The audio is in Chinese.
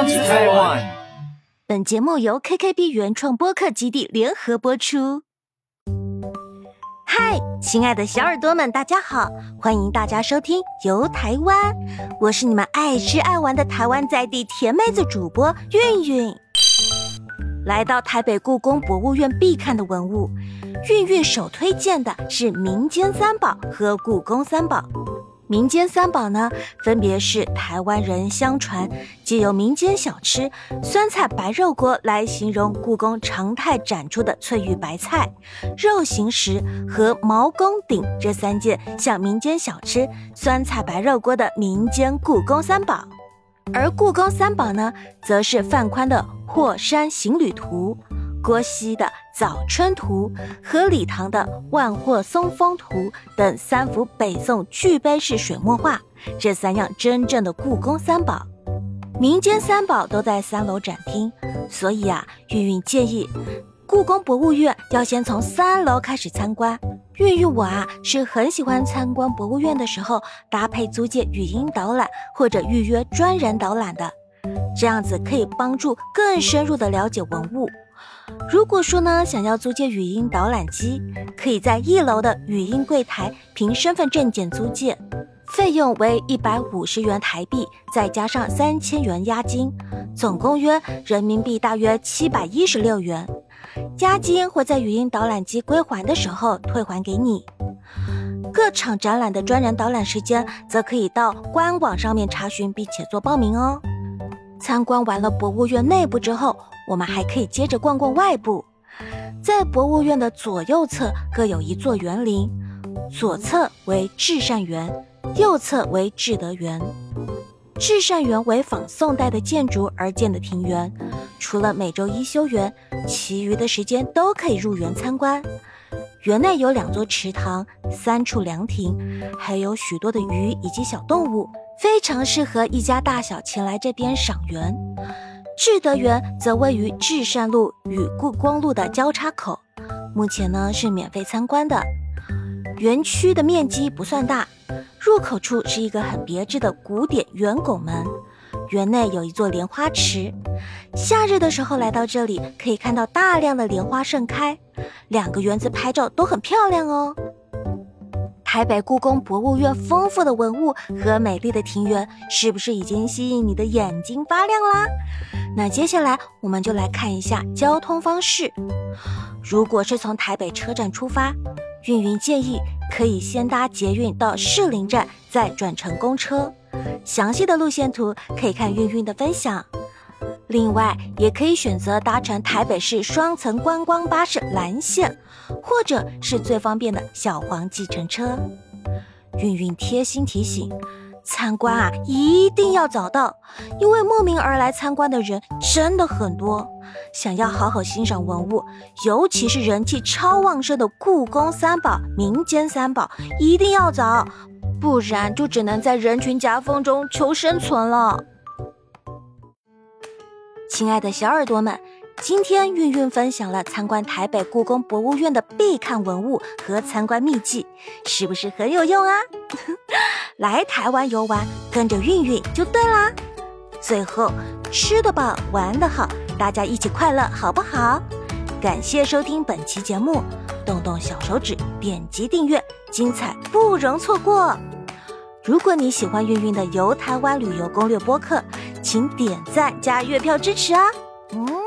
Welcome to Taiwan。 本节目由 KKB 原创播客基地联合播出。嗨，亲爱的小耳朵们，大家好，欢迎大家收听游台湾，我是你们爱吃爱玩的台湾在地甜妹子主播韵韵。来到台北故宫博物院必看的文物，韵韵首推荐的是民间三宝和故宫三宝。民间三宝呢，分别是台湾人相传借由民间小吃酸菜白肉锅来形容故宫常态展出的翠玉白菜、肉形石和毛公鼎这三件像民间小吃酸菜白肉锅的民间故宫三宝。而故宫三宝呢，则是范宽的《霍山行旅图》、郭熙的《早春图》和李唐的《万壑松风图》等三幅北宋巨碑式水墨画，这三样真正的故宫三宝。民间三宝都在3楼展厅，所以韵韵建议故宫博物院要先从3楼开始参观。韵韵我是很喜欢参观博物院的时候搭配租借语音导览或者预约专人导览的，这样子可以帮助更深入的了解文物。如果说呢，想要租借语音导览机，可以在1楼的语音柜台凭身份证件租借，费用为150元台币，再加上3000元押金，总共约人民币大约716元。押金会在语音导览机归还的时候退还给你。各场展览的专人导览时间则可以到官网上面查询并且做报名哦。参观完了博物院内部之后，我们还可以接着逛逛外部。在博物院的左右侧各有一座园林，左侧为至善园，右侧为至德园。至善园为仿宋代的建筑而建的庭园，除了每周一休园，其余的时间都可以入园参观。园内有2座池塘、3处凉亭，还有许多的鱼以及小动物，非常适合一家大小前来这边赏园。至德园则位于至善路与故宫路的交叉口，目前呢是免费参观的。园区的面积不算大，入口处是一个很别致的古典圆拱门，园内有一座莲花池，夏日的时候来到这里，可以看到大量的莲花盛开，2个园子拍照都很漂亮哦。台北故宫博物院丰富的文物和美丽的庭园，是不是已经吸引你的眼睛发亮啦？那接下来我们就来看一下交通方式。如果是从台北车站出发，韵韵建议可以先搭捷运到士林站，再转乘公车。详细的路线图可以看韵韵的分享。另外也可以选择搭乘台北市双层观光巴士蓝线，或者是最方便的小黄计程车。韵韵贴心提醒，参观一定要早到，因为慕名而来参观的人真的很多。想要好好欣赏文物，尤其是人气超旺盛的故宫三宝、民间三宝，一定要早，不然就只能在人群夹缝中求生存了。亲爱的小耳朵们，今天韵韵分享了参观台北故宫博物院的必看文物和参观秘籍，是不是很有用啊？来台湾游玩，跟着韵韵就对啦。最后，吃得饱，玩得好，大家一起快乐，好不好？感谢收听本期节目，动动小手指，点击订阅，精彩不容错过。如果你喜欢韵韵的游台湾旅游攻略播客，请点赞加月票支持啊！